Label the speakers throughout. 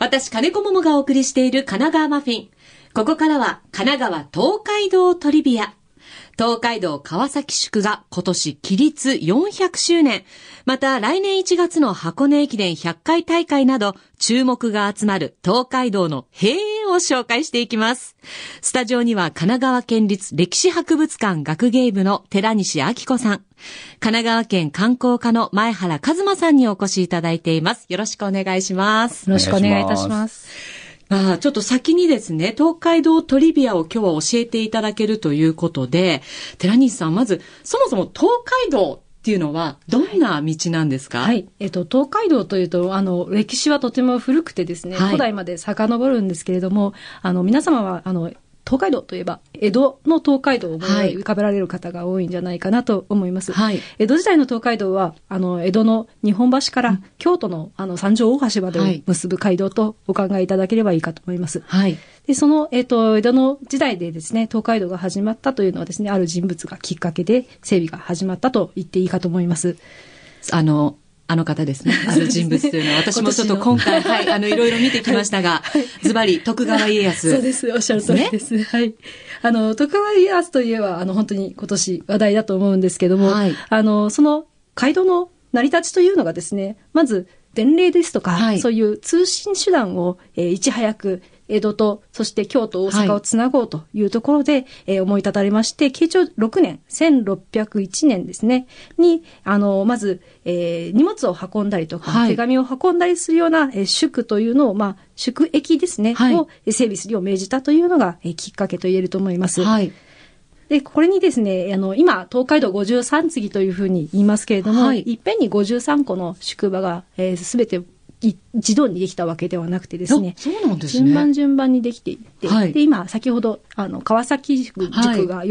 Speaker 1: 私、金子桃がお送りしている神奈川マフィン。ここからは神奈川東海道トリビア。東海道川崎宿が今年起立400周年。また来年1月の箱根駅伝100回大会など注目が集まる東海道の閉園を紹介していきます。スタジオには神奈川県立歴史博物館学芸部の寺西明子さん。神奈川県観光課の前原一馬さんにお越しいただいています。よろしくお願いします。
Speaker 2: よろしくお願いいたします。
Speaker 1: ちょっと先にですね、東海道トリビアを今日は教えていただけるということで、寺西さん、まず、そもそも東海道っていうのはどんな道なんですか？
Speaker 2: はい。東海道というと、歴史はとても古くてですね、古代まで遡るんですけれども、皆様は、東海道といえば、江戸の東海道を思い浮かべられる方が多いんじゃないかなと思います。はい、江戸時代の東海道は、江戸の日本橋から京都の、三条大橋までを結ぶ街道とお考えいただければいいかと思います。はい。で、その、江戸の時代でですね、東海道が始まったというのはですね、ある人物がきっかけで整備が始まったと言っていいかと思います。
Speaker 1: あの方ですね。ある人物というのは、私もちょっと今回、いろいろ見てきましたが、ズバリ、徳川家康。
Speaker 2: そうです。おっしゃる通りです。はい。徳川家康といえば、本当に今年話題だと思うんですけども、はい、その街道の成り立ちというのがですね、まず、伝令ですとか、はい、そういう通信手段を、いち早く江戸と、そして京都、大阪をつなごうというところで、思い立たれまして、慶長6年、1601年ですね、に、まず、荷物を運んだりとか、はい、手紙を運んだりするような、宿というのを、宿駅ですね、はい、を整備するよう命じたというのが、きっかけと言えると思います。はい。で、これにですね、今、東海道53次というふうに言いますけれども、はい、いっぺんに53個の宿場が、すべて一度にできたわけではなくてですね。
Speaker 1: そうなんですね。
Speaker 2: 順番にできていって、はい、で、今、先ほど、川崎塾が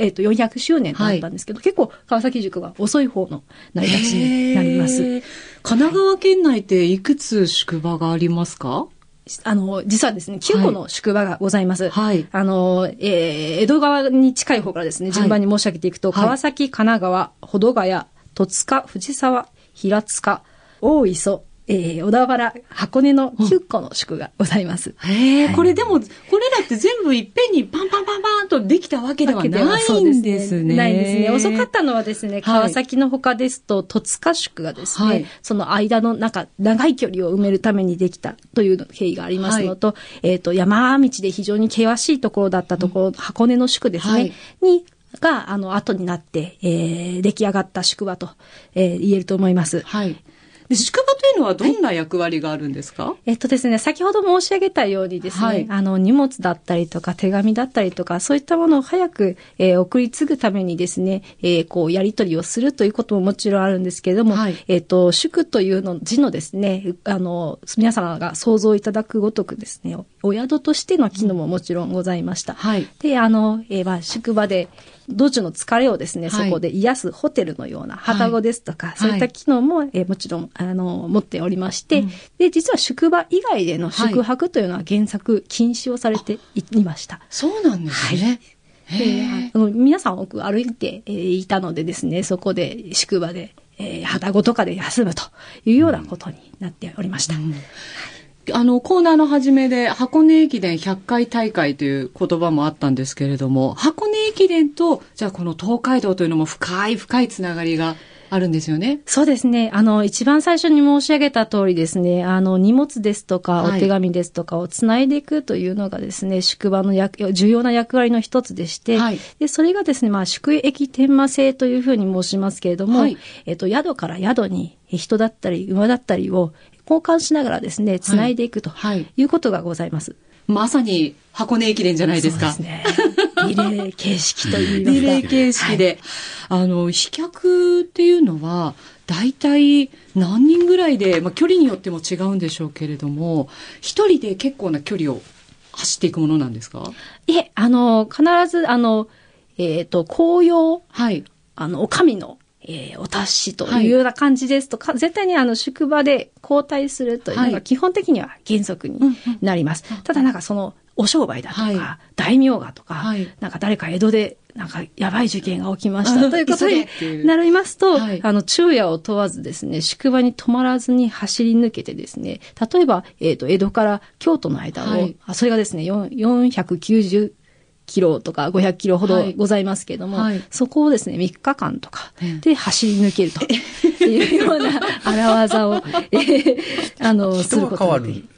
Speaker 2: 400周年となったんですけど、はい、結構、川崎塾が遅い方の成り立ちになります。
Speaker 1: 神奈川県内っていくつ宿場がありますか？
Speaker 2: 実はですね、9個の宿場がございます。はい。江戸川に近い方からですね、順番に申し上げていくと、はい、川崎、神奈川、保土ヶ谷、戸塚、藤沢、平塚、大磯、小田原、箱根の9個の宿がございます。
Speaker 1: これでも、これらって全部いっぺんにパンパンパンパンとできたわけではないんですね。
Speaker 2: ないですね。遅かったのはですね、川崎の他ですと、戸塚宿がですね、はい、その間の長い距離を埋めるためにできたという経緯がありますのと、はい、山道で非常に険しいところだったところ、箱根の宿ですね、はい、が、後になって、出来上がった宿場と、言えると思います。はい。
Speaker 1: で、宿場というのはどんな役割があるんですか？
Speaker 2: ですね、先ほど申し上げたようにですね、はい、荷物だったりとか手紙だったりとか、そういったものを早く、送り継ぐためにですね、やり取りをするということももちろんあるんですけれども、はい、宿というの字のですね、皆様が想像いただくごとくですね、お宿としての機能ももちろんございました。はい。で、宿場で、道中の疲れをですね、そこで癒すホテルのような、旅籠ですとか、そういった機能も、もちろん、持っておりまして、で、実は宿場以外での宿泊というのは原則禁止をされていました。
Speaker 1: そうなんですね。
Speaker 2: はい。皆さん多く歩いていたのでですね、そこで宿場で、旅籠とかで休むというようなことになっておりました。
Speaker 1: コーナーの始めで箱根駅伝100回大会という言葉もあったんですけれども、箱根駅伝と、じゃあこの東海道というのも深いつながりがあるんですよね。
Speaker 2: そうですね。一番最初に申し上げた通りですね、荷物ですとか、お手紙ですとかをつないでいくというのがですね、宿場の重要な役割の一つでして、はい、で、それがですね、宿駅天満制というふうに申しますけれども、はい、宿から宿に人だったり馬だったりを交換しながらですね、つないでいくということがございます。
Speaker 1: まさに箱根駅伝じゃないですか。
Speaker 2: そうですね。リレー形式といいますか。
Speaker 1: リレー形式で。はい、飛脚っていうのは、大体何人ぐらいで、距離によっても違うんでしょうけれども、一人で結構な距離を走っていくものなんですか？
Speaker 2: いえ、必ず、紅葉、はい、お上の、お達しというような感じですと、絶対に宿場で交代するというのが基本的には原則になります。ただそのお商売だとか、大名がとか、誰か江戸でなんか、やばい事件が起きました。ということになりますと、はい、昼夜を問わずですね、宿場に止まらずに走り抜けてですね、例えば、江戸から京都の間を、はい、それがですね、490キロとか500キロほどございますけれども、はい、そこをですね、3日間とかで走り抜けるというような荒技を、することができる。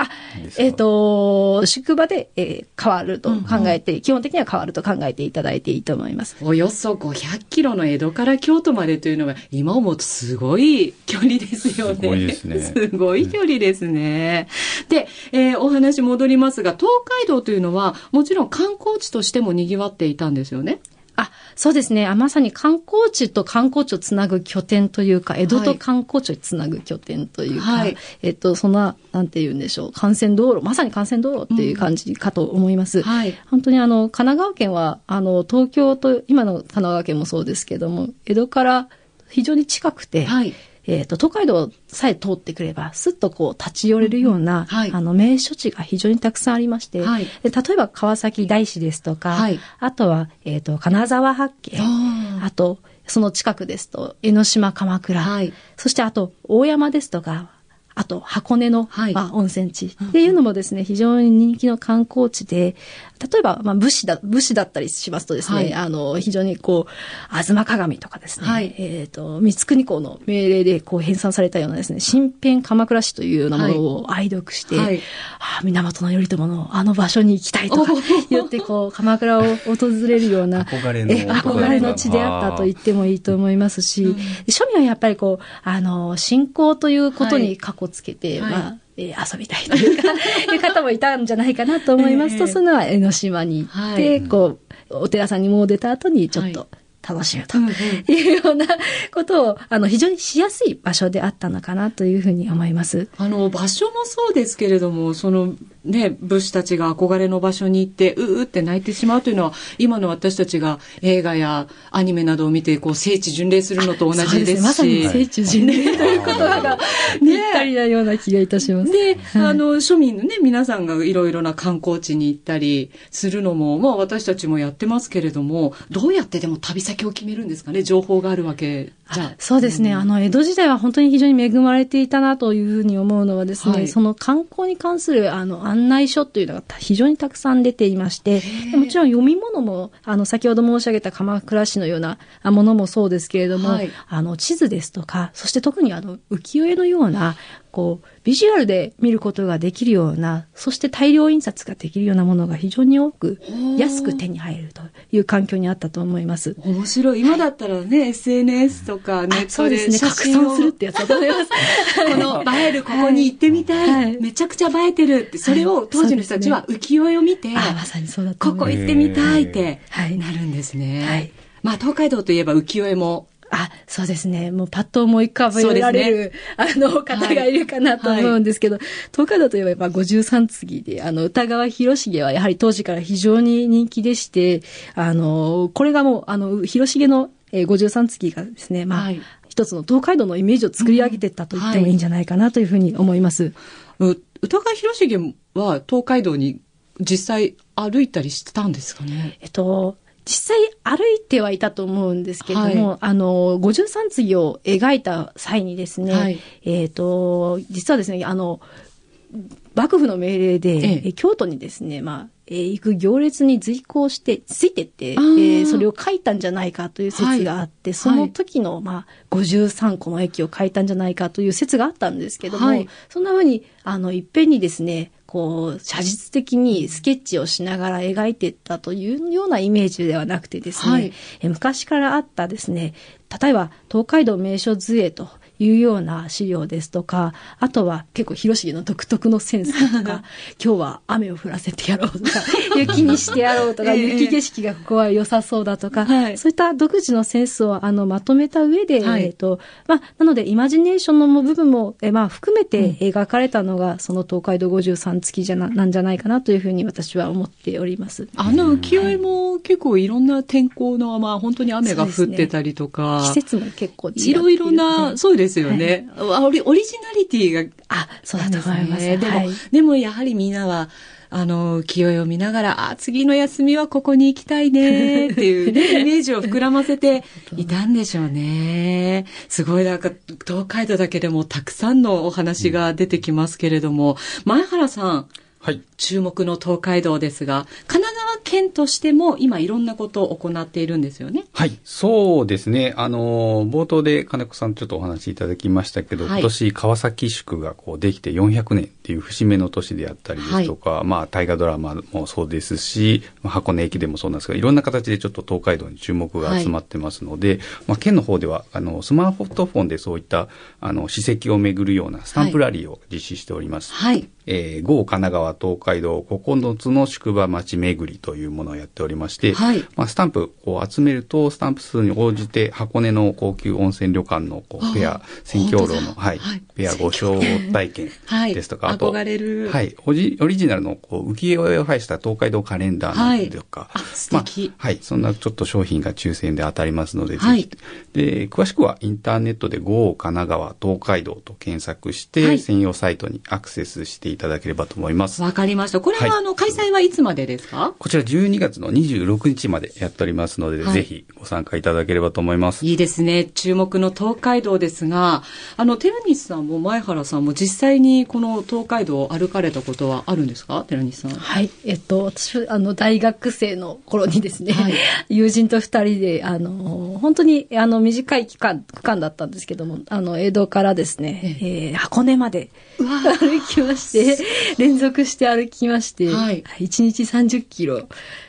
Speaker 2: 宿場で、変わると考えて、基本的には変わると考えていただいていいと思います。
Speaker 1: およそ500キロの江戸から京都までというのは、今思うとすごい距離ですよね。
Speaker 3: すごいですね。
Speaker 1: すごい距離ですね。で、お話戻りますが、東海道というのは、もちろん観光地としても賑わっていたんですよね。
Speaker 2: そうですね。まさに観光地と観光地をつなぐ拠点というか、江戸と観光地をつなぐ拠点というか、はい、そんな、なんて言うんでしょう、幹線道路、まさに幹線道路っていう感じかと思います。はい、本当に神奈川県は、東京と、今の神奈川県もそうですけども、江戸から非常に近くて、はい、東海道さえ通ってくれば、すっとこう立ち寄れるような、はい、名所地が非常にたくさんありまして、はい、で例えば川崎大師ですとか、はい、あとは、金沢八景、あと、その近くですと、江ノ島鎌倉、はい、そしてあと、大山ですとか、あと、箱根の、はい、温泉地っていうのもですね、非常に人気の観光地で、例えば、武士だったりしますとですね、はい、非常にこう、吾妻鏡とかですね、はい、光圀公の命令でこう編纂されたようなですね、新編鎌倉史というようなものを愛読して、はい、源頼朝のあの場所に行きたいとか言って、こう、鎌倉を訪れるような、憧れの地であったと言ってもいいと思いますし、庶民はやっぱりこう、信仰ということにかこつけて、はい、遊びたいというか、いう方もいたんじゃないかなと思いますと、そういうのは江ノ島に行って、はい、こう、お寺さんにもう出た後にちょっと楽しむというようなことを、非常にしやすい場所であったのかなというふうに思います。
Speaker 1: 場所もそうですけれども、武士たちが憧れの場所に行って、って泣いてしまうというのは、今の私たちが映画やアニメなどを見て、こう、聖地巡礼するのと同じですし。そうですね、
Speaker 2: まさに聖地巡礼という言葉がぴったりなような気がいたします。
Speaker 1: で、庶民のね、皆さんがいろいろな観光地に行ったりするのも、私たちもやってますけれども、どうやってでも旅先を決めるんですかね、情報があるわけじゃ。
Speaker 2: そうですね、江戸時代は本当に非常に恵まれていたなというふうに思うのはですね、はい、その観光に関する案内書というのが非常にたくさん出ていまして、もちろん読み物も、先ほど申し上げた鎌倉市のようなものもそうですけれども、はい、地図ですとか、そして特に浮世絵のような、こう、ビジュアルで見ることができるような、そして大量印刷ができるようなものが非常に多く、安く手に入るという環境にあったと思います。
Speaker 1: 面白い。今だったらね、はい、SNS とかネットで
Speaker 2: そうですね、拡散するってやつだと思います。
Speaker 1: この映えるここに行ってみたい、はい、めちゃくちゃ映えてるって、それを当時の人たちは浮世絵を見て、
Speaker 2: まさにそうだと思います。
Speaker 1: ここ行ってみたいってなるんですね。はい、東海道といえば浮世絵も、
Speaker 2: そうですね。もうパッと思い浮かべられる、方がいるかなと思うんですけど、はい、東海道といえば53次で、歌川広重はやはり当時から非常に人気でして、これがもう、広重の53次がですね、はい、一つの東海道のイメージを作り上げていったと言ってもいいんじゃないかなというふうに思います。
Speaker 1: 歌川広重は東海道に実際歩いたりしてたんですかね。
Speaker 2: 実際歩いてはいたと思うんですけども、はい、53次を描いた際にですね、はい、実はですね、幕府の命令で、京都にですね、行く行列に随行して、ついてって、それを書いたんじゃないかという説があって、はい、その時の、53個の駅を書いたんじゃないかという説があったんですけども、はい、そんな風に、いっぺんにですね、こう、写実的にスケッチをしながら描いていったというようなイメージではなくてですね、はい、昔からあったですね、例えば、東海道名所図会というような資料ですとか、あとは結構広重の独特のセンスとか、今日は雨を降らせてやろうとか、雪にしてやろうとか、雪景色がここは良さそうだとか、そういった独自のセンスをまとめた上で、はい、なのでイマジネーションの部分も、含めて描かれたのが、その東海道53月なんじゃないかなというふうに私は思っております。
Speaker 1: 浮世絵も結構いろんな天候の、本当に雨が降ってたりとか、
Speaker 2: 季節も結構違っている、
Speaker 1: いろいろな、そうですよね。はい、オリジナリティが。
Speaker 2: そうだと思います。
Speaker 1: でもやはりみんなは、 浮世絵を見ながら、次の休みはここに行きたいねっていうね、イメージを膨らませていたんでしょうね。すごいなんか、東海道だけでもたくさんのお話が出てきますけれども、前原さん、
Speaker 3: はい。
Speaker 1: 注目の東海道ですが、神奈川県としても今いろんなことを行っているんですよね。
Speaker 3: はい。そうですね。冒頭で金子さんちょっとお話しいただきましたけど、今年川崎宿ができて400年っていう節目の年であったりですとか、大河ドラマもそうですし、箱根駅伝もそうなんですが、いろんな形でちょっと東海道に注目が集まってますので、県の方では、スマートフォンでそういった、史跡を巡るようなスタンプラリーを実施しております。
Speaker 1: はい。
Speaker 3: GO 神奈川東海道9つの宿場町巡りというものをやっておりまして、はい、スタンプを集めるとスタンプ数に応じて箱根の高級温泉旅館のペア宣教楼の、ペアご招待券ですとか、あと
Speaker 1: 憧れる、
Speaker 3: オリジナルの浮世絵を配した東海道カレンダーなんとか、
Speaker 1: 素敵、
Speaker 3: そんなちょっと商品が抽選で当たりますので、ぜひで詳しくはインターネットで GO 神奈川東海道と検索して、専用サイトにアクセスしていただければと思います。
Speaker 1: わかりました。これは開催はいつまでですか？
Speaker 3: こちら12月の26日までやっておりますので、ぜひご参加いただければと思います。
Speaker 1: いいですね。注目の東海道ですが、寺西さんも前原さんも実際にこの東海道を歩かれたことはあるんですか？寺西さん。
Speaker 2: はい。私、大学生の頃にですね、友人と二人で、本当に、短い区間だったんですけども、江戸からですね、箱根まで歩きまして、連続して歩きまして、1日30キロ。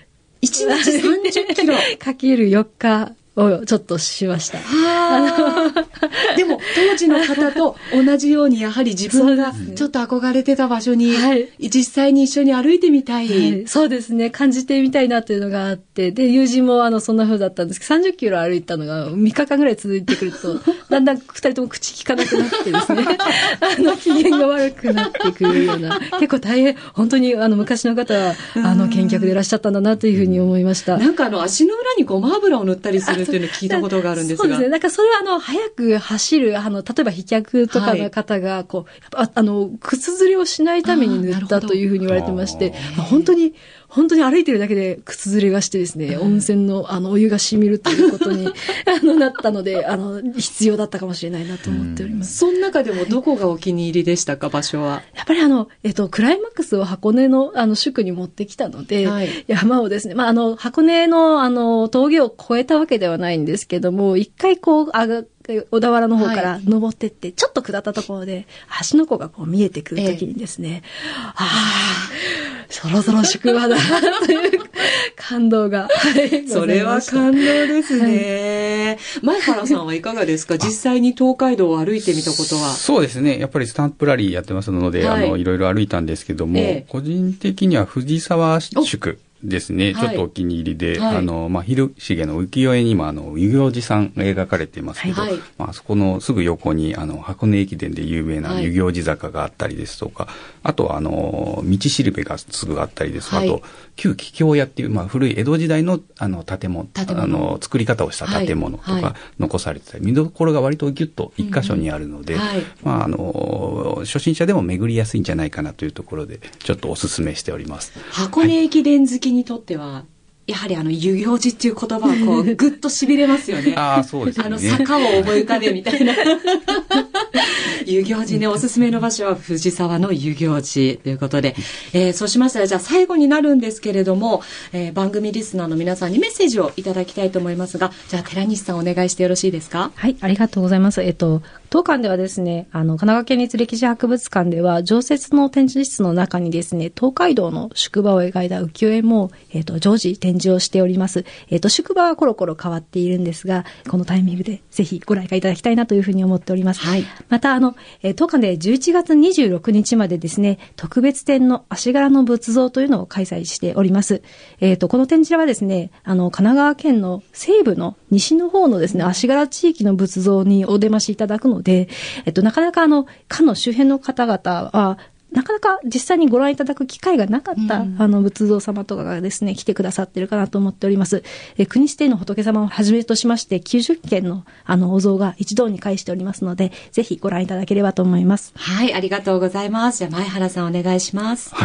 Speaker 1: 1日30キロ
Speaker 2: かける4日をちょっとしました。
Speaker 1: でも、当時の方と同じように、やはり自分がちょっと憧れてた場所に、実際に一緒に歩いてみたい。
Speaker 2: そうですね。感じてみたいなというのがあって、で、友人もそんな風だったんですけど、30キロ歩いたのが3日間ぐらい続いてくると、だんだん2人とも口聞かなくなってですね、機嫌が悪くなってくるような、結構大変、本当に昔の方は、健脚でいらっしゃったんだなというふうに思いました。
Speaker 1: なんか足の裏にごま油を塗ったりするっていうのを聞いたことがあるんですが。
Speaker 2: そうですね。なんかそれは早く走る、例えば飛脚とかの方が、靴ずれをしないために塗ったというふうに言われてまして、本当に歩いてるだけで靴ずれがしてですね、温泉のお湯が染みるということになったので、必要だったかもしれないなと思っております。
Speaker 1: その中でもどこがお気に入りでしたか、場所は。
Speaker 2: やっぱりクライマックスを箱根の宿に持ってきたので、山をですね、箱根の峠を越えたわけではないんですけども、一回小田原の方から登ってって、ちょっと下ったところで、橋の湖が見えてくるときにですね、そろそろ宿場だという感動が。
Speaker 1: それは感動ですね。前原さんはいかがですか？実際に東海道を歩いてみたことは。
Speaker 3: そうですね。やっぱりスタンプラリーやってますので、いろいろ歩いたんですけども、個人的には藤沢宿ですね、ちょっとお気に入りで、広重の浮世絵にも湯行寺さんが描かれていますけど、あそこのすぐ横に箱根駅伝で有名な湯行寺坂があったりですとか、あとは道しるべがすぐあったりですとか、あと旧桔梗屋っていう、古い江戸時代の建物、作り方をした建物とか残されてたり、見どころが割とギュッと一箇所にあるので、初心者でも巡りやすいんじゃないかなというところで、ちょっとお勧めしております。
Speaker 1: 箱根駅伝好きにとっては、やはり湯行寺っていう言葉はぐっと痺れますよね。
Speaker 3: そうですね。
Speaker 1: 坂を思い浮かべみたいな。湯行寺ね、おすすめの場所は藤沢の湯行寺ということで、そうしましたら、じゃあ最後になるんですけれども、番組リスナーの皆さんにメッセージをいただきたいと思いますが、じゃあ寺西さんお願いしてよろしいですか？
Speaker 2: はい、ありがとうございます。当館ではですね、神奈川県立歴史博物館では、常設の展示室の中にですね、東海道の宿場を描いた浮世絵も、常時展示をしております。宿場はコロコロ変わっているんですが、このタイミングでぜひご来館いただきたいなというふうに思っております。また、当館で11月26日までですね、特別展の足柄の仏像というのを開催しております。この展示はですね、神奈川県の西部の西の方のですね、足柄地域の仏像にお出ましいただくので、なかなかかの周辺の方々は、なかなか実際にご覧いただく機会がなかった、仏像様とかがですね、来てくださっているかなと思っております。国指定の仏様をはじめとしまして、90件のお像が一堂に会しておりますので、ぜひご覧いただければと思います。
Speaker 1: はい、ありがとうございます。じゃあ前原さんお願いします。
Speaker 3: はい。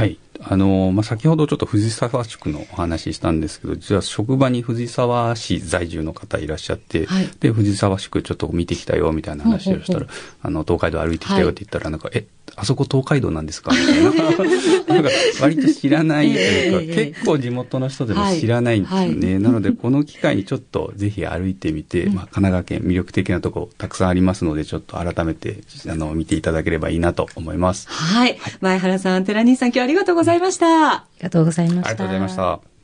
Speaker 3: 先ほどちょっと藤沢宿のお話ししたんですけど、実は職場に藤沢市在住の方いらっしゃって、はい、で、藤沢宿ちょっと見てきたよみたいな話をしたら、東海道歩いてきたよって言ったら、なんか、あそこ東海道なんですかみたいな。なんか割と知らないというか、結構地元の人でも知らないんですよね。なので、この機会にちょっとぜひ歩いてみて、神奈川県魅力的なとこたくさんありますので、ちょっと改めて、見ていただければいいなと思います。
Speaker 1: はい。前原さん、寺西さん、今日ありがとうございました。
Speaker 2: ありがとうございました。
Speaker 3: ありがとうございました。